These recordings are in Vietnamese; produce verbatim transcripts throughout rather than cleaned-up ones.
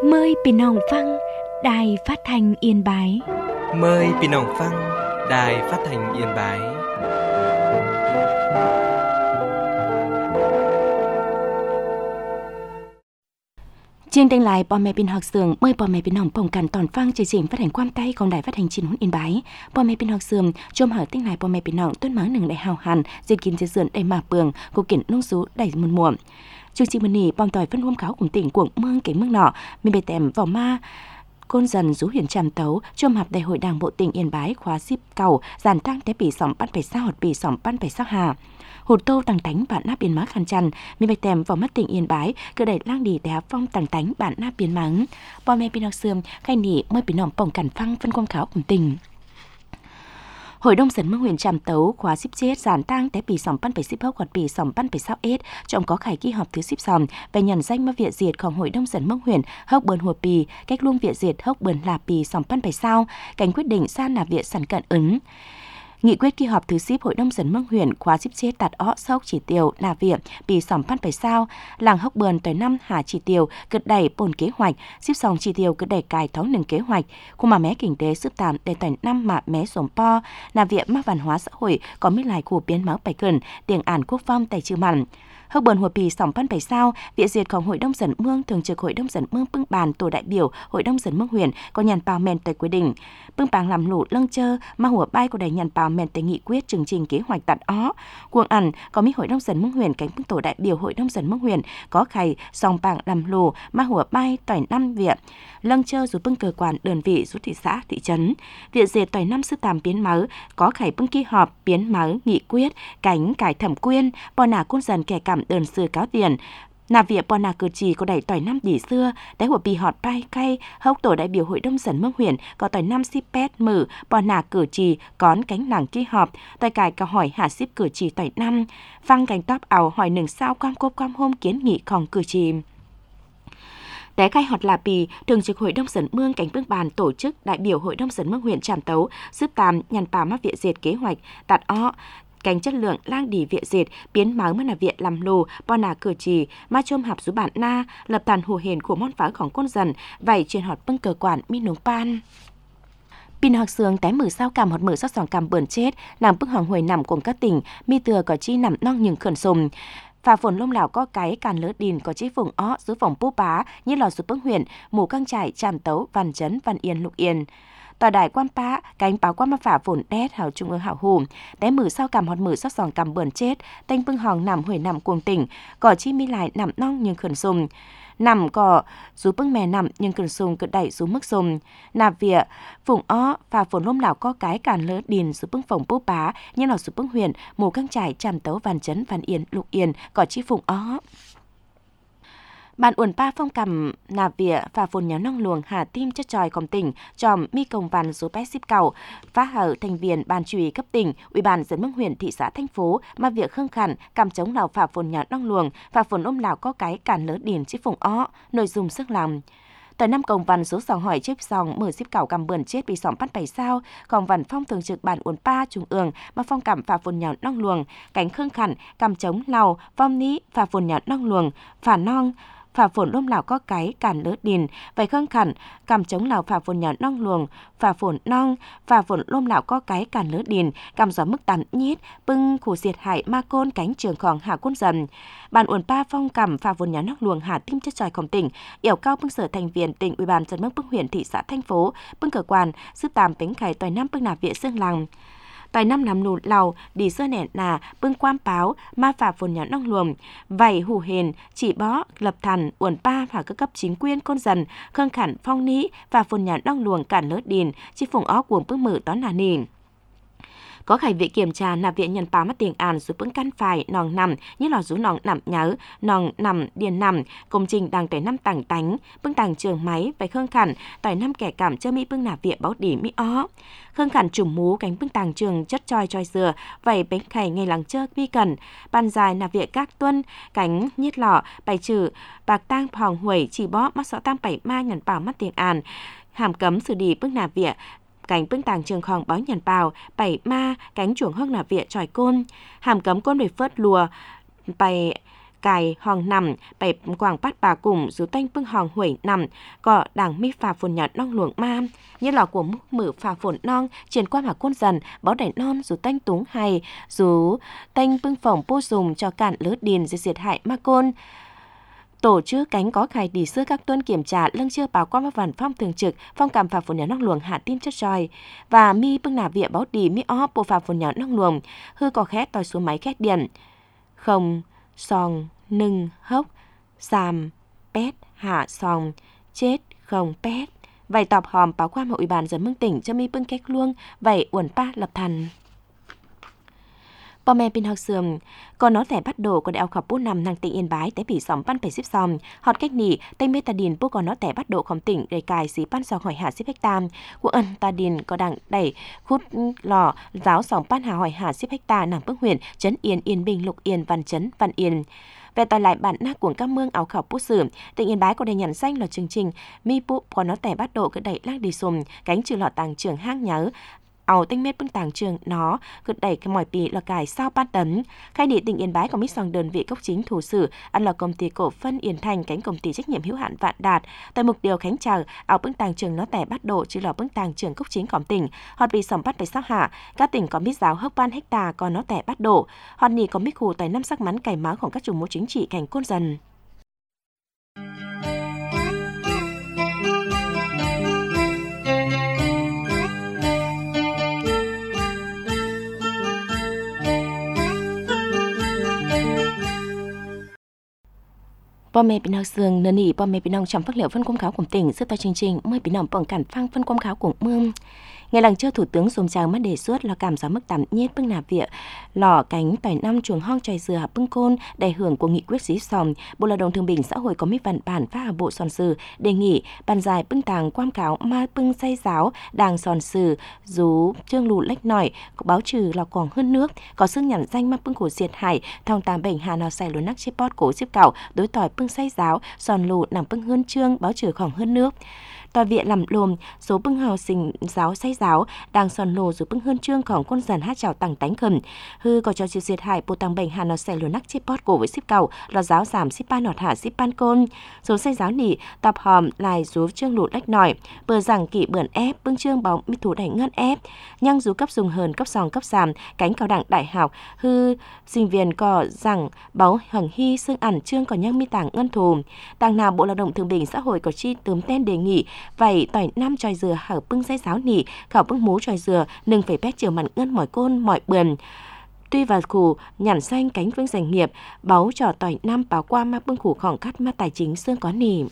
Mờiพี่น้องฟัง Đài Phát thanh Yên Bái. Mời พี่น้องฟัง Đài Phát thanh Yên Bái. Chương trình lại bò mẹ pin học sường mời bò mẹ pin hồng bồng cằn tòn phăng chương trình phát hành quan tayของĐài Phát thanh Chín Huấn Yên Bái. Bò mẹ pin học sường chôm hở tinh lại bò mẹ pin hồng tuân mớ nừng đại hào hàn diệt kín chế sườn đầy mà bường của kiện nông số đầy muôn muộn. Chương trình bên này bom tỏi phân hôm kháo cùng tỉnh cuồng mương cái mương nọ mình bề tèm vào ma côn dần rú huyền tràm tấu chôm họp đại hội đảng bộ tỉnh Yên Bái khóa ship cầu giàn tăng té bỉ sỏm ban phải sao hột bỉ sỏm ban phải sao hà hột tô tàng tánh bạn nắp biên má khăn chăn mình bày tèm vào mắt tỉnh Yên Bái cứ đẩy lang đi té phong tàng tánh bạn nắp biên mắng bò mẹ pin học sườn khai nỉ mới bị nòng bồng cản phăng phân quang kháo cùng tỉnh. Hội đồng dân mương huyện Tràm Tấu khóa ship chết giàn tang té bì sỏm ban phải ship hốc hoặc bì sỏm ban phải sao ết trong có khải kỳ họp thứ ship sòm về nhận danh mà viện diệtของhội đồng dân mương huyện hốc bờn hùa bì cách luông viện diệt hốc bờn là bì sỏm ban phải sao cảnh quyết định san là viện sản cận ứng. Nghị quyết kỳ họp thứ ship hội đồng dân mương huyện khóa ship chết tạt ó sốc chỉ tiêu là viện bì sỏm ban phải sao làng hốc bờn tới năm hà chỉ tiêu cực đẩy bồn kế hoạch ship sòng chỉ tiêu cực đẩy cài thấu nâng kế hoạch khu mà mé kinh tế sức tạm để tới năm mà mé sổm po là viện mắc văn hóa xã hội có mấy lại của biến máu bài cần tiền ản quốc phong tài trừ mặn. Hốc bờn hùa bì sỏm ban phải sao viện diệtของhội đồng dân mương thường trực hội đồng dân mương bưng bàn tổ đại biểu hội đồng dân mương huyện có nhàn bào mền tới quy định bưng bàng làm lũ lâng chơ mà hùa bay của đầy nhàn bào mền tới nghị quyết chương trình kế hoạch tạt ó cuồng ẩn có mấy hội đồng dân mương huyện cánh bưng tổ đại biểu hội đồng dân mương huyện có khải sòng bàng làm lũ mà hùa bay tỏi năm viện lâng chơ rồi bưng cơ quan đơn vị rút thị xã thị trấn viện diệt tỏi năm sư tàm biến máu có khải bưng kỳ họp biến máu nghị quyết cánh cải thẩm quyên bò nà côn dần kẻ cảm đơn sư cáo tiền nà viện bò nà cử chỉ có đẩy tỏi năm đỉ xưa đáy của bì họt bay cay hốc tổ đại biểu hội đồng dân mương huyện có tỏi năm ship pet mở bò nà cử chỉ cón cánh làng kỳ họp tỏi cải cả hỏi hạ ship cử chỉ tỏi năm phăng cánh top ảo hỏi nừng sao quam cốp quam hôm kiến nghịของcử chỉ. Té khai họt là bì, thường trực hội đồng dân mương cánh bương bàn tổ chức đại biểu hội đồng dân mương huyện Tràm Tấu giúp tàm nhằn pà mắc viện diệt kế hoạch tạt ó cánh chất lượng lang đi viện diệt biến máu mà là viện làm lù bò nà cử chỉ ma chôm hạp rú bản na lập tàn hù hền của món pháของcôn dần vậy truyền họt bưng cờ quản mi nướng pan. Pin học sướng té mở sao cảm hột mở sao sòng cảm bờn chết nằm bức hoàng hồi nằm cùng các tỉnh mi từa có chi nằm non nhường khẩn sùm phà phồn lông lào có cái càn lỡ đìn có chí vùng ó dưới phòng bố bá như lò sụp bưng huyện mù căng trải Tràm Tấu Văn Chấn Văn Yên Lục Yên tòa đài quan pá cánh báo quan ma phả phồn đét hảo trung ương hảo hùm té mử sao cảm hột mử sao sòng cảm bờn chết tênh bưng hòng nằm huệ nằm cuồng tỉnh có chi mi lại nằm non nhưng khẩn sùm nằm có rú bưng mè nằm nhưng cần sùng cực đẩy rú mức sùng nạp vỉa vùng ó và phồn lôm lào có cái càn lỡ điền rú bưng phòng bố bá như là rú bưng huyền mù căng trải Tràm Tấu Văn Chấn Văn Yên Lục Yên có chi vùng ó. Bạn uẩn pa phong cầm nạp vỉa và phồn nháo nong luồng hà tim chất tròi công tỉnh tròm mi công văn số pét ship cầu phá hở thành viên ban chủ ủy cấp tỉnh ủy ban dân mương huyện thị xã thành phố mà việc khương khẩn cầm chống lào phả phồn nháo nong luồng và phồn ôm lào có cái cản lỡ điền chi phùng ó nội dung sức làm tới năm công văn số sòng hỏi chếp sòng mở ship cầu cầm bươn chết bị sòng bắt bảy sao công văn phong thường trực bản uẩn pa trung ương mà phong cầm phả phồn nháo nong luồng cánh khương khẩn cầm chống lào vong ní phả phồn nháo nong luồng phả nong phà phồn lôm lào có cái cản lỡ đìn vậy khương khẩn cầm chống lào phà phồn nhỏ nong luồng phà phồn nong phà phồn lôm lào có cái cản lỡ đìn cầm gió mức tàn nhít bưng khủ diệt hại ma côn cánh trường khoảng hạ côn dần bàn uẩn pa phong cầm phà phồn nhỏ nong luồng hà tim chất tròiของtỉnh yểu cao bưng sở thành viên tỉnh ủy ban dân mương bưng huyện thị xã thành phố bưng cơ quan giúp tàm tính khải tòi năm bưng nạp viện xương làng tại năm nằm nụ lầu đi sơ nẹn nà bưng quan báo ma phả phồn nhỏ nong luồng vảy hù hền chỉ bó lập thần uẩn pa và các cấp chính quyền côn dần khương khẩn phong ní và phồn nhỏ nong luồng cản lỡ đìn chi phùng ó cuồng bưng mở tón nà nìn có khải vị kiểm tra nạp viện nhận báo mất tiền àn giúp bưng căn phải nòng nằm như lò rú nòng nằm nhớ nòng nằm điền nằm công trình đang tới năm tảng tánh bưng tảng trường máy phải khương khẩn tỏi năm kẻ cảm chơ mỹ bưng nạp viện báo đỉ mỹ ó khương khẩn trùm mú cánh bưng tảng trường chất choi choi dừa vậy bánh khải ngày làng chơ vi cần ban dài nạp viện các tuân cánh nhiết lọ bài trừ bạc tang phòng huẩy chỉ bó mắt sọ tang bảy ma nhận báo mất tiền àn hàm cấm xử đi bưng nạp viện cánh bưng tàng trường khòng báo nhàn bào bảy ma cánh chuồng hốc nạp viện tròi côn hàm cấm côn về phớt lùa bày cài hòn nằm bảy quảng bát bà cùng dù tanh bưng hòn huẩy nằm có đảng mi phà phồn nhật non luồng ma như lò của mử phà phồn non triển qua mà côn dần báo đẩy non dù tanh túng hay dù tanh bưng phòng bô dùng cho cạn lứa điền diệt diệt hại ma côn. Tổ chức cánh có khai đi xưa các tuân kiểm tra lưng chưa báo qua văn phong thường trực phong cảm phà phồn nhà nong luồng hạ tim chất roi và mi bưng nà vịa báo đi mi ó bộ phà phồn nhà nong luồng hư có khét tòi xuống máy khét điện không song nưng hốc xàm pét hạ song chết không pét vậy tọp hòm báo qua mà ủy ban dân mương tỉnh cho mi bưng cách luông vậy uẩn pa lập thành. Bò mẹ pin học sườn, còn nó thẻ bắt đồ của đại học học bút nằm năng tỉnh Yên Bái té bị sóng pan phải xếp xong, hot cách nỉ tây mê ta điền bút còn nó thẻ bắt đồ không tỉnh để cài xí pan sò hỏi hạ xếp hecta, của ân ta điền có đảng đẩy khút lò giáo sóng pan hà hỏi hạ xếp hecta nằm bước huyện trấn Yên Yên Bình Lục Yên Văn Trấn Văn Yên. Về tòi lại bản nát của các mương áo khảo bút sử, tỉnh Yên Bái có đề nhận danh là chương trình mi bút còn nó thẻ bắt đồ cứ đẩy lác đi sùm cánh trừ lọ tàng trưởng hang nhớ. Ảo tinh mết bưng tàng trường nó cứ đẩy cái mỏi pì là cải sao ban tấn khai địa tỉnh Yên Bái có mít sòng đơn vị cốc chính thủ sử ăn là công ty cổ phân Yên Thành cánh công ty trách nhiệm hữu hạn Vạn Đạt tại mục điều khánh chào ảo bưng tàng trường nó tẻ bắt độ chứ lò bưng tàng trường cốc chính cổng tỉnh họ bị sòng bắt phải sao hạ các tỉnh có mít giáo hốc ban hecta còn nó tẻ bắt độ họ nì có mít khu tại năm sắc mắn cải máuของcác chủ mô chính trị cảnh côn dần. Bò mẹ bình học sương nền nỉ bò mẹ bình học trong phát liệu phân công kháo của tỉnh sức to chương trình mới bình học bằng cản phăng phân công kháo của mương ngày lần trước thủ tướng Sôm Tràng mất đề xuất là cảm giá mức tạm nhiết bưng nà vịa lò cánh tỏi năm chuồng hong tròi dừa bưng côn đại hưởng của nghị quyết dí sòm Bộ Lao động Thương binh Xã hội có mấy văn bản phá hà bộ sòn sử đề nghị bàn dài bưng tàng quam cáo ma bưng say giáo đàng sòn sử rú trương lù lách nỏi báo trừ lò quảng hơn nước có xương nhẵn danh ma bưng cổ diệt hải thòng tám bệnh hà nào xài lúa nắc chép bót cổ xếp cạo đối tỏi bưng say giáo sòn lù nằm bưng hơn trương báo trừ khoảng hơn nước. Tòa viện làm lồm số bưng hào sinh giáo say giáo đang sòn lồ rồi bưng hơn trươngของquân dần hát chào tặng tánh khẩn hư có cho chịu diệt hại bộ tăng bệnh hà nó xẻ lúa nắc chip bót cổ với ship cầu là giáo giảm ship ban nọt hạ ship ban côn số say giáo nỉ tập hòm lại rú trương lụt lách nỏi bờ rằng kỵ bươn ép bưng trương bóng mi thủ đẩy ngân ép nhăng rú cấp dùng hờn cấp sòng cấp giảm cánh cao đẳng đại học hư sinh viên có rằng báo hằng hy xương ẩn trương còn nhăng mi tảng ngân thù tàng nào Bộ Lao động Thương binh Xã hội có chi tướm tên đề nghị vậy tỏi năm tròi dừa hở bưng say giáo nỉ khảo bưng mú tròi dừa nừng phải pét chiều mặn ngân mỏi côn mỏi bườn tuy vào khủ nhẵn xanh cánh vương doanh nghiệp báu trò tỏi năm báo qua ma bưng khủ khỏng cắt ma tài chính xương có nỉ.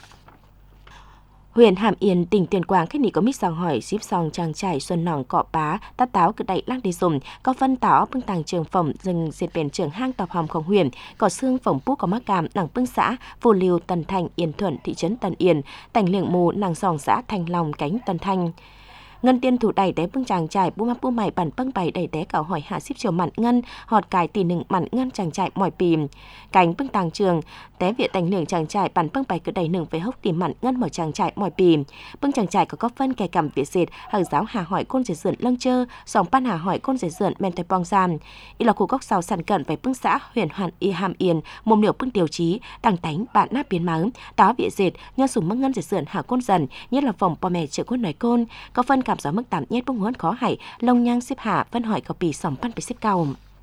Huyện Hàm Yên, tỉnh Tuyên Quang khách nỉ có mít sòng hỏi ship sòng trang trải xuân nòng cọ bá tát táo cực đậy lang đi dùng có phân táo bưng tàng trường phẩm rừng diệt biển trường hang tọp hòmของhuyện có xương phẩm bút có mắc cảm đảng bưng xã Phù Liêu Tần Thành Yên Thuận thị trấn Tần Yên tành liệng mù nàng sòng xã Thành Long cánh Tần Thành ngân tiên thủ đẩy té bưng chàng trải bu map bu mày bản bưng bày đẩy té cảo hỏi hạ ship chiều mặn ngân họt cài tỷ nừng mặn ngân chàng trải mỏi pìm cánh bưng tàng trường té viện tành liệng chàng trải bản bưng bày cứ đẩy nừng với hốc tìm mặn ngân mỏi chàng trải mỏi pìm bưng chàng trải có có phân kè cầm việt dệt hàng giáo hà hỏi côn dệt sườn lâng chơ sòng pan hà hỏi côn dệt sườn men tay bong giam y là khu góc sào sàn cận với bưng xã huyện Hoàn Y Hàm Yên mồm liều bưng tiêu chí đằng tánh bạn nát biến máu táo việt dệt nhân sùng mắc ngân dệt sườn hà côn dần nhất là phòng bò mẹ chợ côn nói côn có phân cảm gió mức tạm nhất bông huấn khó hại lông nhang xếp hạ phân hỏi có bì sòng pan bị xếp cao.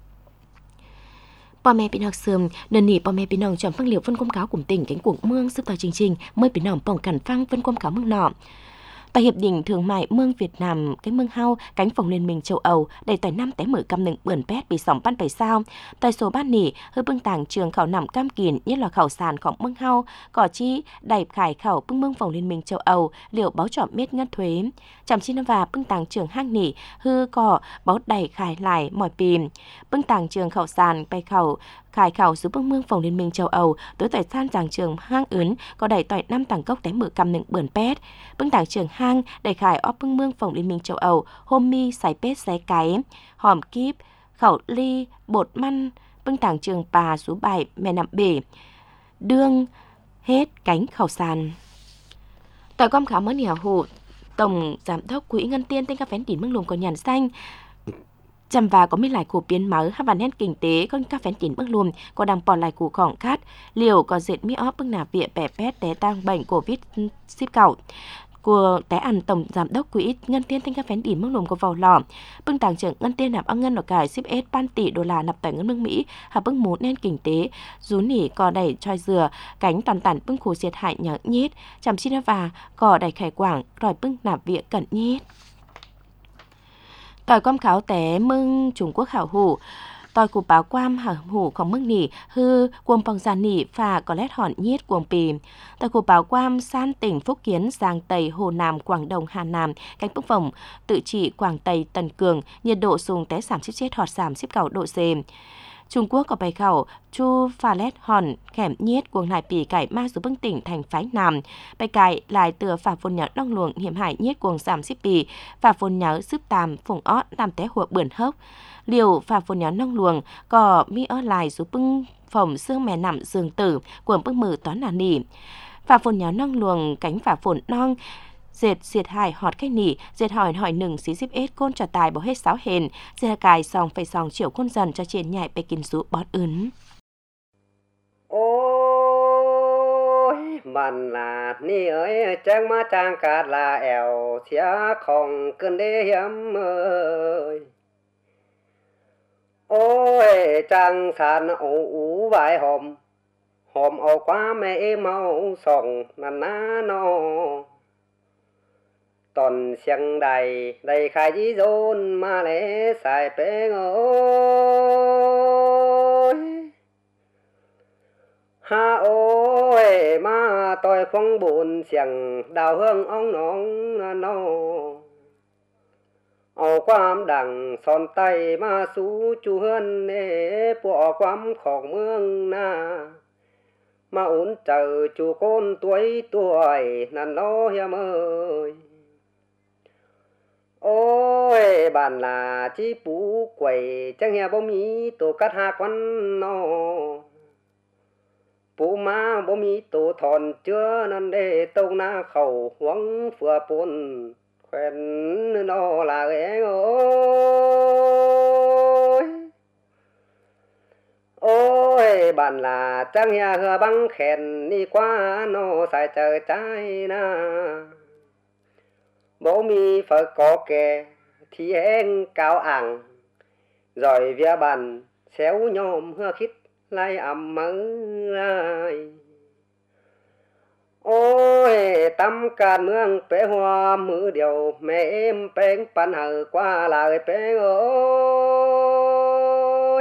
Bò mẹ bị học sườn nền nỉ bò mẹ bị nòng chọn phân liệu phân công cáo cùng tỉnh cánh cuồng mương sức tòa chương trình mới bị nòng bỏng cản phăng phân công cáo mương nọ. Tại hiệp định thương mại mương Việt Nam cánh mương hao cánh phòng liên minh châu Âu đầy tỏi năm té mở cam nựng bươn pét bị sòng pan bảy sao tại số ban nỉ hơi bưng tàng trường khảo nằm cam kiền nhất là khảo sànของmương hao cỏ chi đẩy khải khảo bưng mương phòng liên minh châu Âu liệu báo trọ miết ngân thuế chạm chi và bưng tàng trường hang nỉ hư cỏ báo đẩy khải lại mỏi pìm bưng tàng trường khảo sàn bay khảo khải khảo xuống bưng mương phòng liên minh châu Âu tối tại san giảng trường hang ướn có đẩy tỏi năm tàng cốc té mở cam nựng bươn pét bưng tàng trường hang đẩy khải óp bưng mương phòng liên minh châu Âu hôm mi sải pét xé cái hòm kíp khẩu ly bột măn bưng tàng trường bà số bài mẹ nằm bể đương hết cánh khẩu sàn tại quam khảo mới nẻo hộ tổng giám đốc quỹ ngân tiên tên các phén đỉnh mương lùm còn nhàn xanh Chăm và có mấy lại của biến máu hai bản nét kinh tế con các phén chín bước luôn có đang bỏ lại của khỏng khát liều có dệt mi óp bưng nạp vịa bẻ pét té tăng bệnh covid ship cậu của té ăn tổng giám đốc quỹ ngân tiên thanh các phén đỉn mức lùm của vào lò bưng tàng trưởng ngân tiên nạp ăn ngân ở cải ship s ban tỷ đô la nạp tại ngân nước Mỹ hà bưng mút nên kinh tế rú nỉ cò đẩy choi dừa cánh toàn tản bưng khổ diệt hại nhở nhít chằm chi và cò đẩy khải quảng rồi bưng nạp vịa cận nhít tỏi quam kháo té mưng Trung Quốc hảo hủ tỏi của báo quam hảo hủของมึงnỉ hư quầm bằng giàn nỉ phà có lét hòn nhiết quầm pì tỏi của báo quam san tỉnh Phúc Kiến Giang Tây Hồ Nam Quảng Đông Hà Nam cánh bức vòng tự trị Quảng Tây Tân Cường nhiệt độ sùng té giảm xếp chết họt giảm xếp cầu độ C. Trung Quốc có bài khẩu chu pha lét hòn khẻm nhiết cuồng lại pì cải ma số bưng tỉnh thành phái Nam bài cải lại từ phà phôn nhớ đong luồng hiểm hại nhiết cuồng giảm xếp pì phà phôn nhớ sức tam phùng ót làm té hụa bưởi hốc liều phà phôn nhớ nong luồng có mi ớt lại số bưng phòng xương mè nằm giường tử cuồng bưng mừ toán là nỉ phà phôn nhớ nong luồng cánh phà phôn nong dệt diệt hại họt khách nỉ dệt hỏi hỏi nừng xí zip ết côn trò tài bỏ hết sáu hền dệt cài sòng phải sòng chiều côn dần cho trên nhạyไปกินซุbót ướn ôi bạn là ni ơi trang má trang cả là ẻo xía không cơn đê hiếm ơi ôi trang sàn ủ ủ vài hòm hòm ổ quá mẹ mau sòng nàn ná no toàn xiang đầy đầy khai dí dôn mà lẽ xài bé ơi ha ôi mà tôi không buồn xiang đào hương ong nóng nó ổ quam đằng son tay mà sú chu hơn nè bỏ quam khổng mương na mà uốn chờ chu con tuổi tuổi nàn nó hiếm ơi ôi bạn là chỉ bú quẩy chẳng nghe bố mí tổ cắt hạ quán nó bố má bố mí tổ thòn chưa nên để tâu na khẩu hoang phừa bồn quen nó là ghé ôi ôi bạn là chẳng nghe hừa băng khen đi qua nó xài chờ trái na bố mi phải có kè thì em cao ảng rồi vía bàn xéo nhôm hưa khít lại ẩm mơ lại ôi tâm can mương bé hoa mưa điều mẹ em bén pan hờ qua lại bé ơi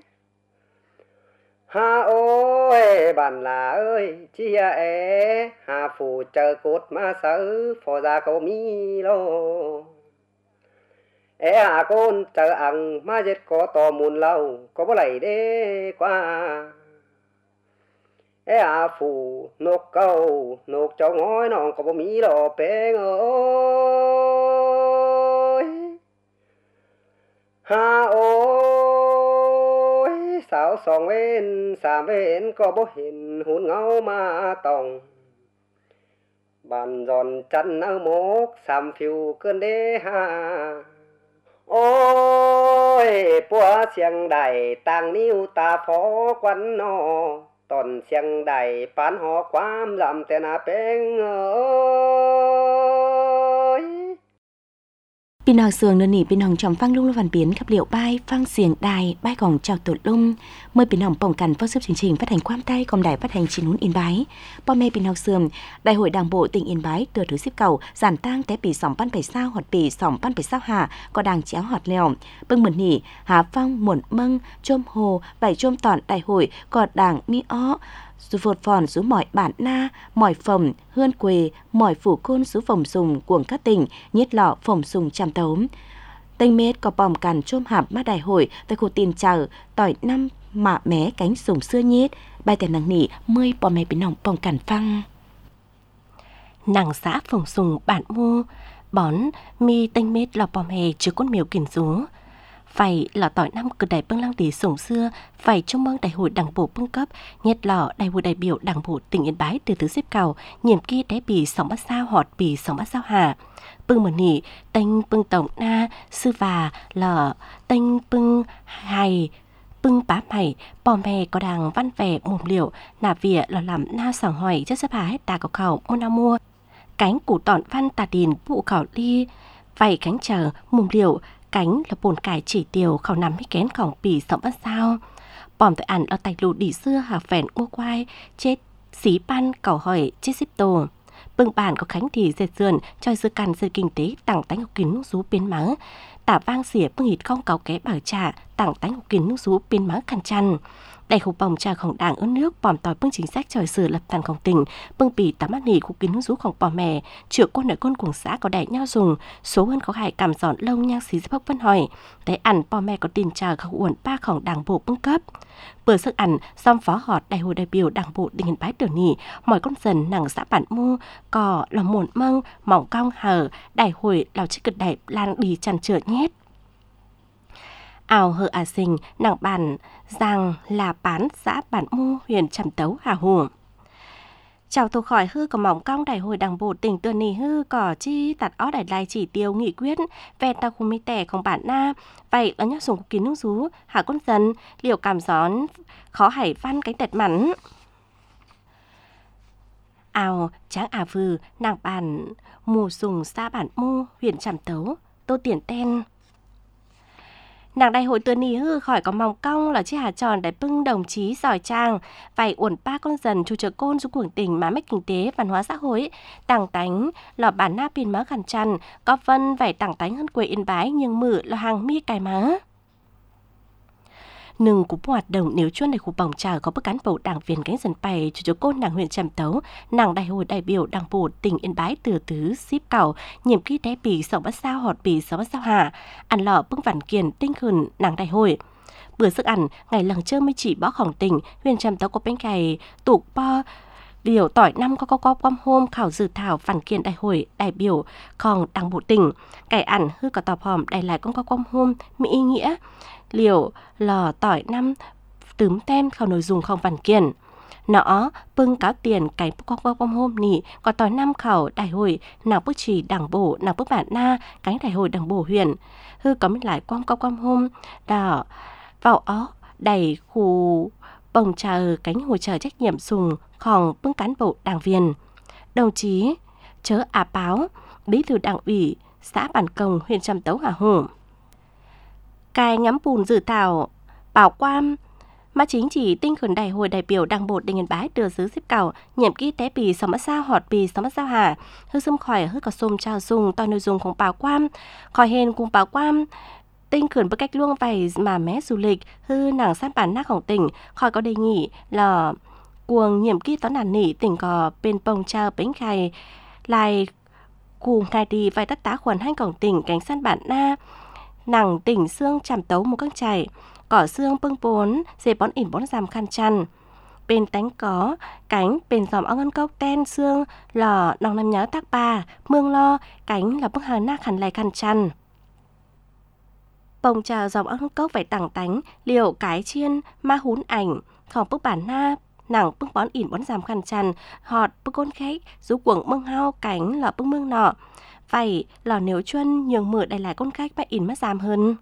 ha ôi bạn là ơi chia é hà phù chờ cốt mà sớ phò ra câu mi lô é hà côn chờ ăn mà giết có to muôn lâu có bó lầy đê qua é hà phù nộp câu nộp cho ngói non có bó mi lô bé ơi ha ôi sao song bên xa bên có bố hình hôn ngâu mà tòng bàn giòn chân ở mốc xàm phiêu cơn đế ha ôi búa xiang đầy tàng níu ta phó quán nó toàn xiang đầy bán họ quám giảm tên à bên ơi พี่น้องเสืองเดินหนีพี่น้องจอมฟังลุงละวันเปลี่ยนขับเหลียวป้ายฟังเสียงใดป้ายของเจ้าตุดลุ่มเมื่อพี่น้องป้องกันฟ้าซึบชิงๆphát hànhความใต้กรมใดphát hànhชินหุนอินไบพ่อแม่พี่น้องเสืองđại hội đảng bộ tỉnh Yên Bái từ thứ xếp cầu giản tang téปีสองพันแปดสิบหอดปีสองพันแปดสิบห้าก็ดังเจ้าหอดแล้วเบิ่งเหมือนนี่หาฟังหมุนเมืองชมโฮใบชมตอนđại hộiก็ดังมีอ้อสูphột phòn số mọi bản na, mọi phẩm, hươn quê, mọi phủ côn số phòng sùng của các tỉnh, nhất lọ phòng sùng trăm tấu. Tây mết có bòm cằn chôm hạp mắt đại hội tại khu tiền chờ, tỏi năm mạ mé cánh sùng xưa nhết, bài tèn nắng nỉ mươi bò mẹ biến nòng bòm cằn phăng. Nàng xã phòng sùng bản mua, bón mi tây mết lọ bòm hề chứ con miếu kiển rú. phải là tỏi năm cử đại bưng lăng tỷ sổng xưa, phải trong mong đại hội đảng bộ bưng cấp, nhất lọ đại hội đại biểu đảng bộ tỉnh Yên Bái từ tứ xếp cầu, nhiệm kỳ đáy bì sóng bát sao họt bì sóng bát sao hà. Bưng mở nỉ, tênh bưng tổng na, sư và lọ, tênh bưng hài, bưng bá mày, bò mè có đàng văn vẻ mồm liệu, nà vỉa lò làm na sảng hỏi chất sắp hà hết tà có khẩu mua na mua. Cánh củ tọn văn tà đìn bụ khảo ly, vầy cánh chờ mồm liệu, cánh là bồn cải chỉ tiêu khảo nằm mấy kén khỏng bì sọng bắt sao. Bòm tội ảnh là tay lụ đỉ xưa hà phèn mua quai, chết xí pan cầu hỏi chết xếp tổ. Bưng bản có khánh thì dệt dườn, cho dư cằn dư kinh tế tặng tánh học kín nút rú biến mắng. Tả vang xỉa bưng hịt không cáo ké bảo trả, tặng tánh học kín nút rú biến mắng khăn chăn. Đại khủng bồng trà khổng đảng ướn nước bòm tỏi bưng chính sách trời sử lập tàn khổng tỉnh, bưng bì tám mắt nỉ khu kín nút rú khổng bò mè, chữa quân nội quân cùng xã có đại nhau dùng, số hơn có hải cảm giòn lông nhang xí dấp hốc vân hỏi, để ăn bò mè có tin trà khẩu uẩn ba khổng đảng bộ bưng cấp. Bữa sức ăn, xóm phó họt đại hội đại biểu đảng bộ tỉnh Yên Bái tiểu nỉ, mọi con dần nặng xã bản mu, cò lò muộn mông, mỏng cong hở, đại hội lào chiếc cực đại lan đi chăn chở nhét. Ảo hờ à sinh, nặng bản, rằng là bán xã bản mu huyện Trạm Tấu Hà Hồ. Chào tôi khỏi hư có mỏng cong đại hội đảng bộ tỉnh tuần nỉ hư có chi tạt ó đại lai chỉ tiêu nghị quyết về tàu khu mi tẻ không bản na. Vậy ở nhắc dùng của kín nước rú, hạ con dân, liệu cảm gión khó hải văn cánh tẹt mắn. Ảo tráng à vừ, nặng bản, mù sùng xã bản mu huyện Trạm Tấu, tô tiền ten. Nàng đại hội tuần nỉ hư khỏi có mỏng cong là chiếc hà tròn để bưng đồng chí giỏi trang, phải uẩn ba con dần chủ trợ côn du cuồng tỉnh má mách kinh tế văn hóa xã hội, tàng tánh lò bản na pin má khăn chăn, có vân phải tàng tánh hơn quê Yên Bái nhưng mử là hàng mi cài má. Nừng cũng hoạt động nếu chuyên đại khu bỏng trà có bức cán bộ đảng viên cánh dân bày chủ trợ côn nàng huyện Trạm Tấu, nàng đại hội đại biểu đảng bộ tỉnh Yên Bái từ tứ ship cảo, nhiệm kỳ đáy bì sòng bắt sao họt bì sòng bắt sao hạ, ăn lọ bưng vản kiền tinh khẩn nàng đại hội. Bữa sức ăn, ngày lần chơi mới chỉ bó khổng tỉnh, huyện Trạm Tấu có bánh cày, tủ po, điều tỏi năm có có có quam hôm khảo dự thảo phản kiện đại hội đại biểu còn đảng bộ tỉnh, cải ăn hư có tọp hòm đại lại con có quam hôm mỹ ý nghĩa, liều lò tỏi năm tướm tem khảo nội dung không phản kiện. Nó bưng cáo tiền cái có có quam hôm nỉ có tỏi năm khảo đại hội nào bức chỉ đảng bộ nào bức bản na cánh đại hội đảng bộ huyện hư có mấy lại quam có quam hôm đỏ vào ó đầy khu bồng chờ cánh hỗ trợ trách nhiệm dùng khòng bưng cán bộ đảng viên. Đồng chí chớ à báo bí thư đảng ủy xã Bản Công huyện Trạm Tấu Hà Hồ. Cài ngắm bùn dự thảo bảo quan mà chính chỉ tinh khẩn đại hội đại biểu đảng bộ tỉnh Yên Bái đưa xứ xếp cảo nhiệm kỳ té bì sáu mắt sao họt bì sáu mắt sao hà hư xâm khỏi hư có xôm trao dùng toàn nội dungของbảo quan khỏi hên cùng bảo quan tinh khẩn với cách luông vầy mà mé du lịch hư nàng sát bản nácของtỉnh khỏi có đề nghị là cuồng nhiệm kỳ toán đàn nỉ tỉnh có bên bông trao bánh khai lại cùng ngày đi vài tất tá khuẩn hành cổng tỉnh cảnh sát bản na nàng tỉnh xương Trạm Tấu một căng chảy cỏ xương bưng bốn dê bón ỉn bón giảm khăn chăn bên tánh có cánh bên dòm ong ngân cốc ten xương lò nòng nằm nhớ tác ba mương lo cánh là bức hàng na khăn lại khăn chăn bông trào dòng ong cốc phải tẳng tánh liệu cái chiên ma hún ảnh khỏi bức bản na nàng bưng bón ỉn bón giảm khăn chăn họt bức côn khách rú cuồng mương hao cánh là bức mương nọ vậy lò nếu chuân nhường mở đầy lại con khách mà ỉn mất giảm hơn.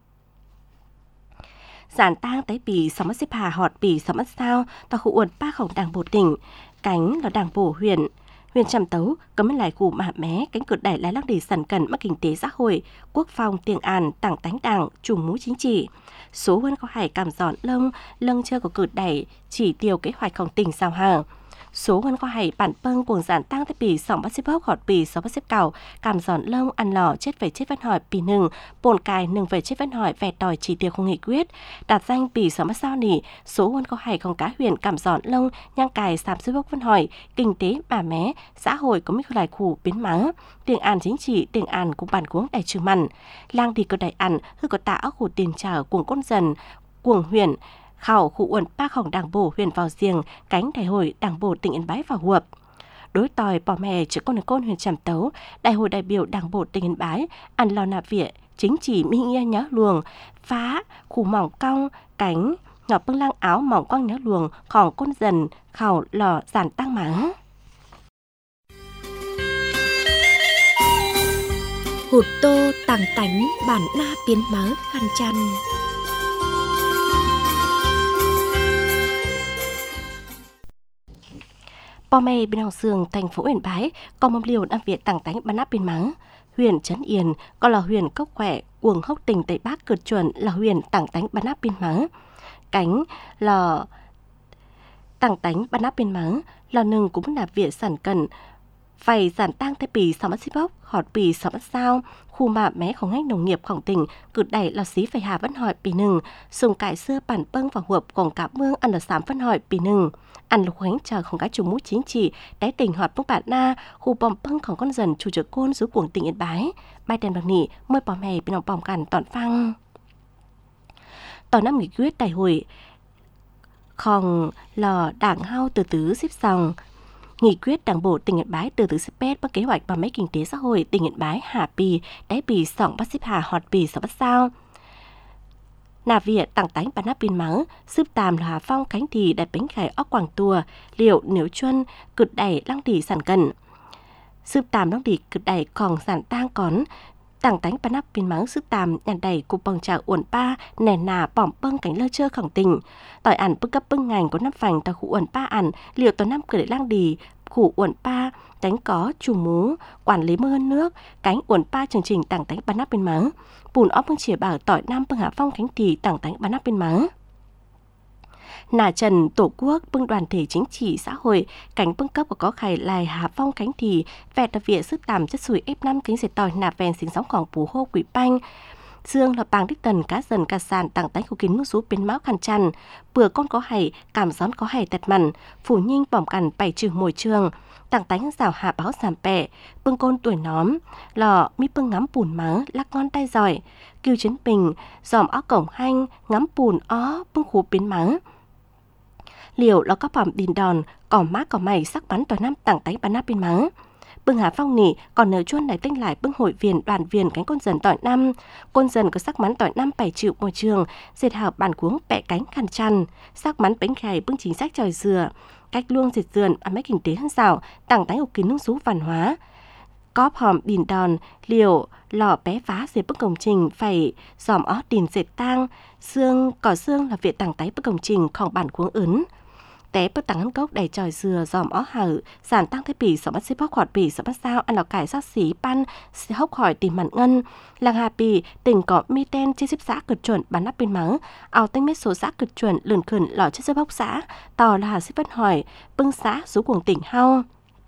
Giản tang tới bì sáu mắt xếp hà họt bì sáu mắt sao tàu khu uẩn ba khổng đảng bộ tỉnh cánh là đảng bộ huyện huyện Trạm Tấu có mấy lại khu mạ mé cánh cửa đẩy lại lắc đi sẵn cần mắc kinh tế xã hội quốc phòng tiền an tảng tánh đảng chủ mũ chính trị số hơn có hải cảm giòn lông lâng chơi của cửa đẩy chỉ tiêu kế hoạchของtỉnh sao hà số hơn có hải bản bâng cuồng giản tăng tới bì sòng bắt xếp hốc họt bì sáu bắt xếp cào cảm giòn lông ăn lò chết về chết vẫn hỏi bì nừng bồn cài nừng về chết vẫn hỏi vẹt đòi chỉ tiêu không nghị quyết đạt danh bì sáu bắt sao nỉ số hơn có hải không cá huyền cảm giòn lông nhang cài sám xếp hốc vẫn hỏi kinh tế bà mé xã hội có mấy lại khủ biến mắng tiền an chính trị tiền an của bản cuống đại trừ mặn lang đi cơ đại ăn hư có tạ ốc khủ tiền trả cuồng con dần cuồng huyền khảo khu uẩn ba khổng đảng bộ huyện vào riêng cánh đại hội đảng bộ tỉnh Yên Bái vào huệp đối tòi bỏ mè chữ con côn huyện Trạm Tấu đại hội đại biểu đảng bộ tỉnh Yên Bái ăn lò nạp vỉa chính chỉ mi nghe nhớ luồng phá khu mỏng cong cánh ngọc bưng lăng áo mỏng quăng nhớ luồng khỏng côn dần khảo lò giản tăng mắng hụt tô tàng tánh bản na biến mớ khăn chăn. Po mê bên Hồng Sương, thành phố Yên Bái, có mâm liều đang viện tàng tánh bán áp bên mắng. Huyện Trấn Yên, còn là huyện Cốc Khỏe, quần hốc tỉnh Tây Bắc cực chuẩn là huyện tàng tánh bán áp bên mắng. Cánh là tàng tánh bán áp bên mắng, là nừng cũng là viện sản cần. Phải giản tăng thế bì sáu mắt xí bốc, họt bì sáu mắt sao, khu mạ méของngành nông nghiệpของtỉnh, cực đẩy là xí phải hà vẫn hỏi bì nừng, sùng cải xưa bản bâng và huộp còn cả mương ăn là sám vẫn hỏi bì nừng. Ăn lục hoánh chờ không cái chủ mũ chính trị, đáy tỉnh họt bốc bạn na, khu bom bângของcon dần chủ trợ côn dưới cuồng tỉnh Yên Bái. Bài đèn bạc nỉ, mời bò mè bên lòng bòm cằn tọn phăng. Tỏ năm nghị quyết đại hội, khòng lò đảng hao từ tứ xếp sòng. Nghị quyết Đảng bộ tỉnh Yên Bái từ từ xếp bét bằng kế hoạch bảo mấy kinh tế xã hội tỉnh Yên Bái hà bì đáy bì sòng bắt xếp hà họt bì sòng bắt sao. Nà Việt tặng tánh bán áp pin mắng, sướp tàm là phong cánh thì đại bánh khải óc quảng tùa, liệu nếu chuân cực đẩy lăng đỉ sản cần. Sướp tàm lăng đỉ cực đẩy còn sản tang còn, tặng tánh bán áp pin mắng sướp tàm nhàn đẩy cục bằng trà uẩn pa, nè nà bỏng bâng cánh lơ chơ khẳng tình. Tỏi ẩn bức cấp bưng ngành có năm phành tàu khu uẩn pa ẩn, liệu tàu năm cửa để lăng đỉ, khu uẩn pa, cánh có chủ mú, quản lý mưa nước, cánh uẩn pa chương trình tặng tánh bán áp pin mắng. Bùn óc bưng chìa bảo tỏi nam bưng hạ phong cánh thì tặng tánh bán áp bên mắng. Nà trần tổ quốc bưng đoàn thể chính trị xã hội cánh bưng cấp của có khải lại hạ phong cánh thì vẹt là viện sức tàm chất sủi ép năm cánh dệt tỏi nà vèn xính sóng khoảng phú hô quỷ banh. Dương là bàng đích tần cá dần cá sàn tặng tánh của kín nước rú biến máu khăn chăn. Bừa con có hầy, cảm gión có hầy tật mặn, phủ nhinh bỏng cằn bảy trừ mồi trường. Tặng tánh rào hạ báo giảm bẹ, bưng côn tuổi nóm, lò mi bưng ngắm bùn mắng, lắc ngon tay giỏi, kêu chiến bình, dòm ó cổng hanh, ngắm bùn ó, bưng khú biến mắng. Liều nó có phẩm đìn đòn, cỏ mát cỏ mày sắc bắn tỏi năm tặng tánh bán áp bên mắng. Bưng hạ phong nỉ, còn nếu chuôn này tinh lại bưng hội viên đoàn viên cánh con dần tỏi năm. Con dần có sắc mắn tỏi năm bảy triệu môi trường, dệt hào bản cuống bẹ cánh khăn chăn, sắc mắn bánh khải bưng chính sách tròi dừa. Cách luông dệt dườn ăn mấy kinh tế hơn rào, tặng tánh ục kín nước rú văn hóa. Cóp hòm đìn đòn, liều, lò bé phá dệt bức công trình phải dòm ó đìn dệt tang, xương, cỏ xương là việc tặng tánh bức công trìnhของbản cuống ấn. Té bức tặng ăn cốc đầy tròi dừa dòm ó hở, sản tăng thế bỉ sọ bắt xếp hóc hoạt bỉ sọ bắt sao ăn lò cải sát xí pan, hốc hỏi tìm mặn ngân. Làng Hà Bì, tỉnh có mi tên trên xếp xã cực chuẩn bán áp bên mắng, áo tinh mét số xã cực chuẩn lườn khẩn lò chất xếp hốc xã, tò là hà xếp vất hỏi, bưng xã số cuồng tỉnh hao.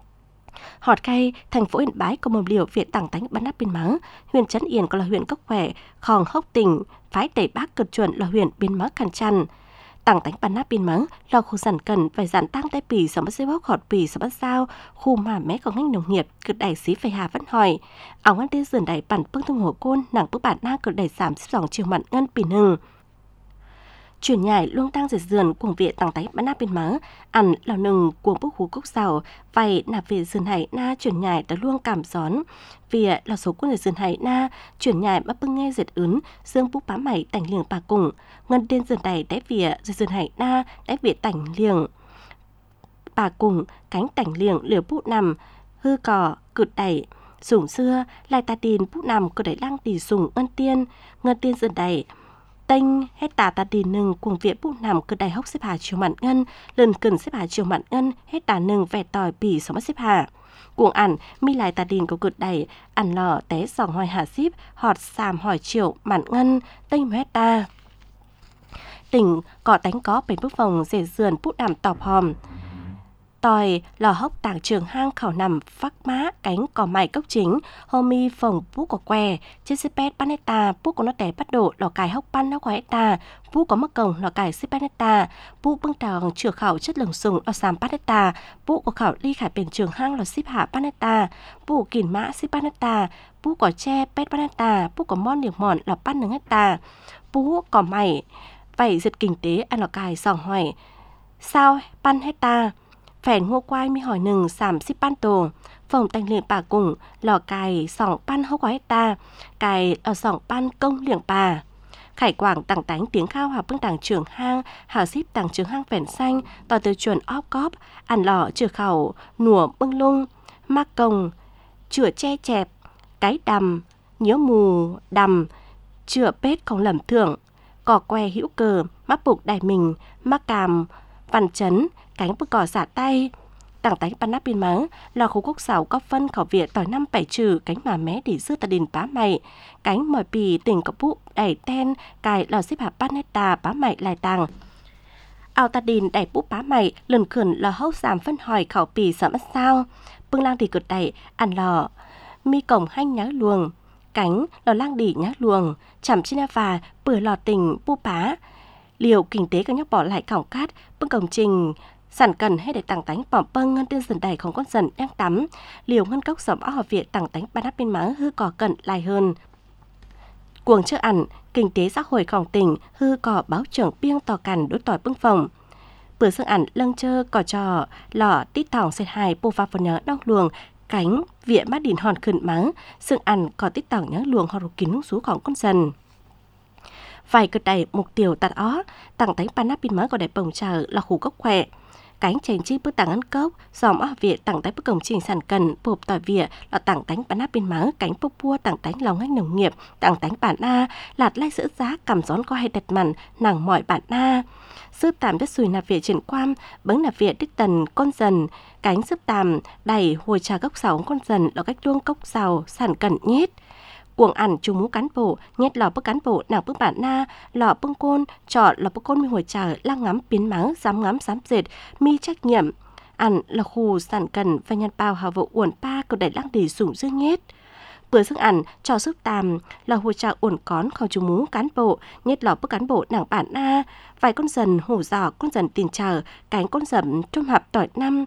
Họt khay, thành phố Yên Bái có một liều viện tặng tánh bán áp bên mắng, huyện Trấn Yên có là huyện Cốc Khỏe, khòng hốc tỉnh, phái Tây Bắc cực chuẩn là huyện biên mắc khăn chăn. Tặng tánh bán áp bên mắng, lò khu giản cần phải giản tăng tay bì sống bắt xếp hốc họt bì sống bắt sao, khu mà mé có ngành nông nghiệp, cực đẩy xí phải hà vẫn hỏi. Áo ngăn tên dườn đẩy bản bưng thông hồ côn, nặng bức bản na cực đẩy giảm xếp dòng chiều mặn ngân bì nừng. Chuyển nhảy luông tăng dệt dườn cuồng viện tặng tánh bán áp bên mắng, ăn lò nừng cuồng bức hú cốc xào, vậy nạp về dườn hải na chuyển nhảy đã luông cảm gión. Vì là số quân dệt dườn hải na, chuyển nhảy mà bưng nghe dệt ướn, dương bút bá mày tảnh liềng bà cùng, ngân điên dườn đẩy đáy vỉa dệt dườn hải na, đáy vỉa tảnh liềng. Bà cùng, cánh tảnh liềng liều bút nằm, hư cỏ, cụt đẩy. Sủng xưa, lại ta tin bút nằm cực đẩy lăng tỉ sủng ngân tiên, ngân tiên dườn đẩy. Tênh hết tà ta đi nừng cuồng viện bút nằm cực đài hốc xếp hà chiều mặn ngân, lần cần xếp hà chiều mặn ngân, hết tà nừng vẻ tỏi bỉ sống xếp hà. Cuồng ẩn mi lại ta đìn có cực đài, ẩn lò té sòng hỏi hà xíp, họt xàm hỏi chiều mặn ngân, tênh hết ta. Tỉnh có đánh có bến bức phòng dễ dườn bút nằm tọp hòm. Tòi lò hốc tảng trường hang khảo nằm phắc má cánh cỏ mày cốc chính hôm mi phòng bú có què trên xếp bét bán hecta bú có nó té bắt độ lò cải hốc pan nó có hecta bú có mắc cổng lò cải xếp bán hecta bú bưng tàng chửa khảo chất lồng sùng lò xàm bán hecta bú có khảo ly khải biển trường hang lò xếp hạ bán hecta bú kìm mã xếp bán hecta bú có tre bét bán hecta bú có mon liệng mòn lò pan nướng hecta bú có mày vậy giật kinh tế ăn lò cải sòng hỏi sao pan hecta. Phèn ngô quai mi hỏi nừng giảm xếp ban tổ, phòng tanh liền bà cùng lò cài sòng pan hốc gói ta cài ở sòng pan công liền bà khải quảng tặng tánh tiếng khao học bưng tàng trường hang hào ship tàng trường hang phèn xanh tỏ từ chuẩn óp cóp ăn lò chừa khẩu nùa bưng lung mắc công chữa che chẹp cái đầm nhớ mù đầm chữa pết không lầm thưởng cỏ que hữu cờ mắc bục đài mình mắc càm văn chấn cánh bức cỏ xả tay tặng tánh pan nắp biên mắng là khu quốc sáu có phân khẩu viện tỏi năm bảy trừ cánh mà mé để dư ta đình bá mày cánh mỏi pì tỉnh có bụ đẩy ten cài lò xếp hạ pan neta bá mày lại tàng ao ta đình đẩy bút bá mày lần khẩn lò hốc giảm phân hỏi khẩu pì sợ mất sao bưng lang thì cực đẩy ăn lò mi cổng hanh nhá luồng cánh lò lang đỉ nhá luồng chẩm trên và bừa lò tình bu bá liều kinh tế các nhóc bỏ lại cổng cát bưng cổng trình sản cần hay để tặng tánh bỏ bâng ngân tiên dần đầy không con dần đang tắm liều ngân cốc sầm ở viện tặng tánh ban áp bên má hư cỏ cận lại hơn cuồng chưa ẩn kinh tế xã hộiของtỉnh hư cỏ báo trưởng biêng tỏ cằn đối tỏi bưng phòng bữa dương ẩn lâng chơ cỏ trò lọ tít tỏng xệt hài bù pha phần nhớ đau luồng cánh viện mắt đìn hòn khẩn mắng dương ẩn có tít tỏng nhớ luồng họ kín nút sốของcon dần vài cực đầy mục tiêu tạt ó tặng tánh ban áp bên má có đẹp bồng chờ là khu gốc khỏe cánh chành chi bước tặng ăn cốc dòm ở viện tặng tánh bước cổng trình sản cần bộp tỏi viện là tặng tánh bán áp bên má cánh bốc bua tặng tánh lòng ngách nông nghiệp tặng tánh bản a lạt lai sữa giá cầm gión co hay đặt mặn nàng mọi bản a sư tạm đất sùi nạp viện triển quan bấng nạp viện đích tần con dần cánh sư tạm đẩy hồi trà gốc sáu con dần là cách luông cốc giàu sản cần nhét cuồng ẩn chú mũ cán bộ nhét lò bức cán bộ nàng bức bản na lò bưng côn trọ lò bức côn mi hồi trà lang ngắm biến mắng dám ngắm dám dệt mi trách nhiệm ẩn là khu sản cần và nhân bao hào vụ uẩn pa cầu đẩy lang đỉ sủng dương nhét bữa sức ẩn cho sức tàm là hồi trà uẩn cón không chú mũ cán bộ nhét lò bức cán bộ nàng bản na vài con dần hổ giỏ con dần tiền chờ cánh con dần trung hạp tỏi năm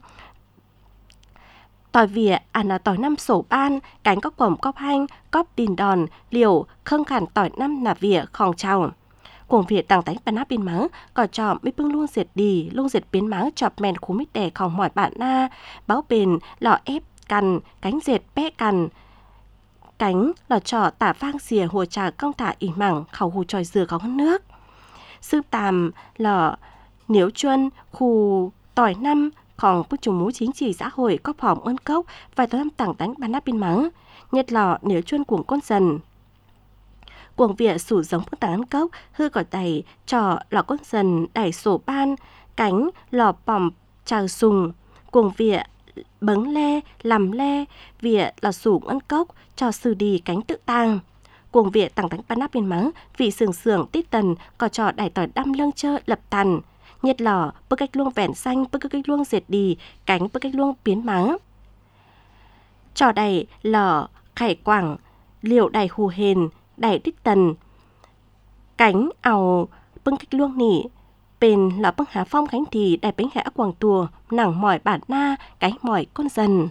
tỏi vỉa ăn là tỏi năm sổ ban cánh cóc cổng cóc hanh cóc tin đòn liều khâng khản tỏi năm là vỉa khòng trào cuồng vỉa tàng tánh bàn áp bên mắng cỏ trọ mới bưng luôn diệt đi luôn diệt biến mắng chọp mèn khú mít đè khòng mỏi bạn na báo bền lọ ép cằn cánh diệt bé cằn cánh lọ trọ tả vang xìa hồ trà cong tả ỉ mẳng khẩu hù tròi dừa có nước sư tàm lọ nếu chuân khu tỏi năm còn bức chủ mũ chính trị xã hội có phỏng ơn cốc vài tòa năm tặng tánh bàn áp bên mắng nhật lọ nếu chuân cuồng con dần cuồng vỉa sủ giống bức tặng ăn cốc hư cỏ đầy trò lọ con dần đẩy sổ ban cánh lò pòm trào sùng cuồng vỉa bấng le làm le vỉa lò sủ ăn cốc trò sư đi cánh tự tang cuồng vỉa tặng tánh bàn áp bên mắng vị sườn sườn tít tần có trò đẩy tỏi đâm lương chơ lập tàn nhiệt lò bức cách luông vẻn xanh bức cách luông diệt đi cánh bức cách luông biến mắng trò đầy lò khải quảng liệu đầy hù hền đầy đích tần cánh ảo bưng cách luông nỉ bền lò bưng hà phong cánh thì đầy bánh khẽ quảng tùa nẳng mỏi bản na cánh mỏi con dần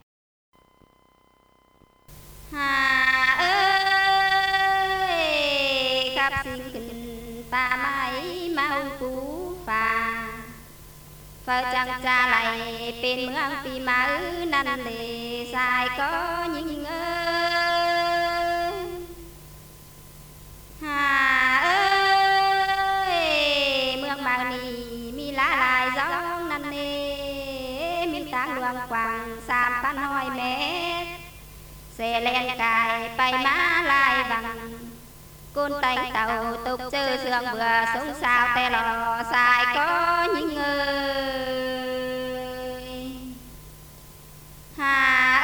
Hà ơi khắp sinh ta mãi mau phú phà phở chẳng cha lại bên mương pì máu năn lệ dài có những ơi Hà ơi mương màu nì mi lá lại gió năn lệ mi tang luang quang sam pan hoi mét xe len cài bay má lại vàng côn tánh tàu tục chư sương vừa sống sao tè lò xài có những ơi Hà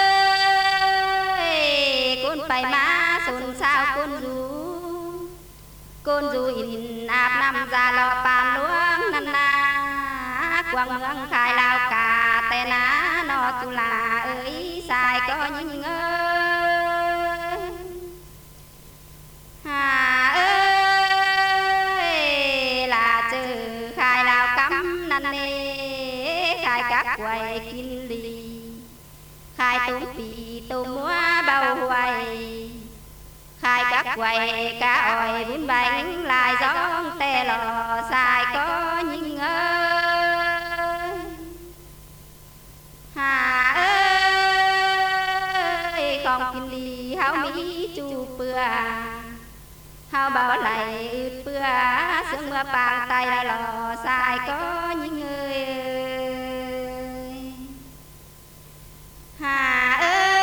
ơi côn bay má xuân sao côn du côn du in áp năm ra lò pan luông năn na quang mương khai lao cả tè ná nó chu là ơi xài có những ơi Hà ơi là chữ khai lao cắm năn nê khai các quầy kinh lì khai tôm pì tôm múa bao hoài khai các quầy cá ỏi bún bánh lại gió tè lò xài có những ơi Hà ơi sương mưa bàng tay là lò xài có những người hà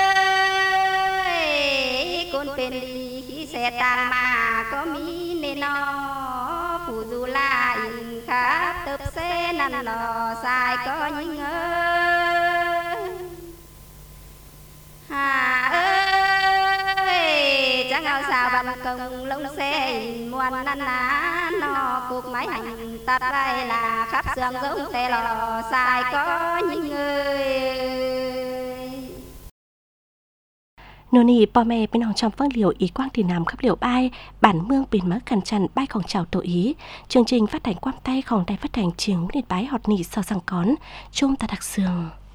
ơi con bên đi khi xe tàng mà có mi nên nó phù du la in khắp tập xe năn lò xài có những người hà ơi chẳng ao sao văn công lông xe muôn năn ná nó cuộc máy hành tắt đây là khắp xương giống tê lò xài có những người nô nì bò mẹ bên hòng trong phương liều ý quang thì nằm khắp liều bay bản mương biển mớ khăn chăn bayของchào tổ ý chương trình phát hành quam tayของđài phát hành chiếng điện bái họt nỉ sau sang cón chung ta đặc sường